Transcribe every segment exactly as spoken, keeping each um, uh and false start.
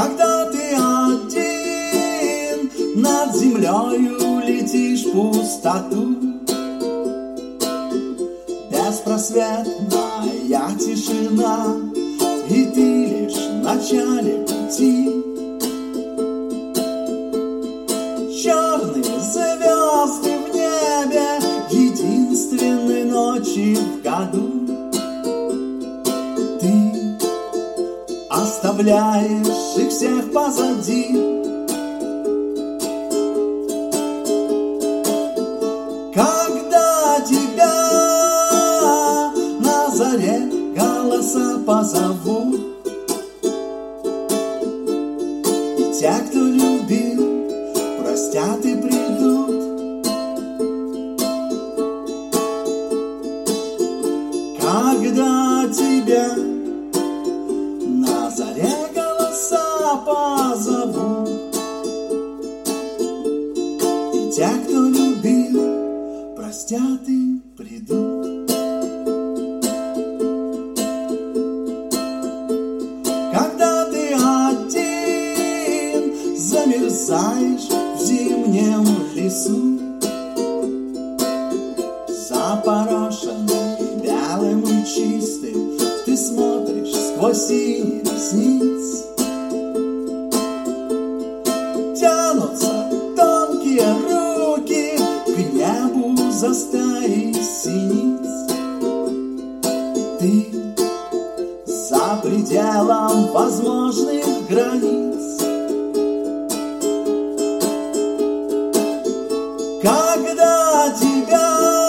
Когда ты один над землею летишь в пустоту, беспросветная тишина, и ты лишь в начале пути. Черные звезды в небе, единственной ночи в году. Ты оставляешь их всех позади. Когда тебя на заре голоса позовут, и те, кто любил, простят и придут. Когда тебя на заре голоса позовут, и те, кто любил, простят и придут. Когда ты один замерзаешь в зимнем лесу, запорошенный белым и чистым, ты смотришь сквозь синий ресниц. Тянутся тонкие руки к небу за стаей синиц. Ты за пределом возможных границ. Когда тебя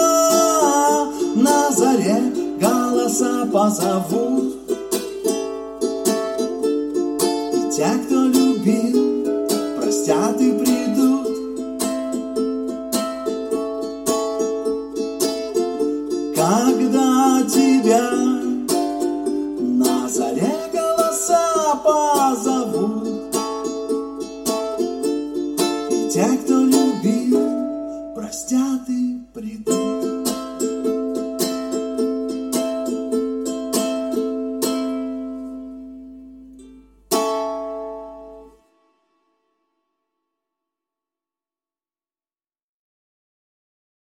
на заре голоса позовут, и те, кто любил, простят и придут. Когда тебя